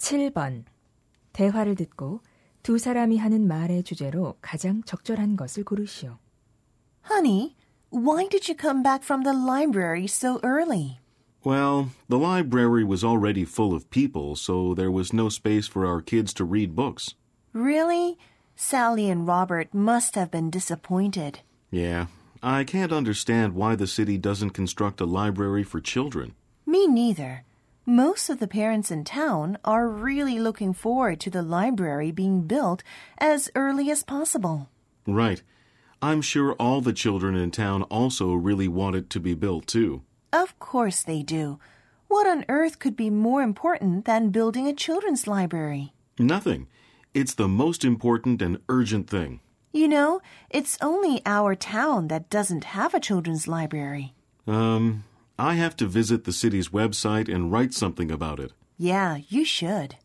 7번. 대화를 듣고 두 사람이 하는 말의 주제로 가장 적절한 것을 고르시오. Honey, why did you come back from the library so early? Well, the library was already full of people, so there was no space for our kids to read books. Really? Sally and Robert must have been disappointed. Yeah, I can't understand why the city doesn't construct a library for children. Me neither. Most of the parents in town are really looking forward to the library being built as early as possible. Right. I'm sure all the children in town also really want it to be built, too. Of course they do. What on earth could be more important than building a children's library? Nothing. It's the most important and urgent thing. You know, it's only our town that doesn't have a children's library. I have to visit the city's website and write something about it. Yeah, you should.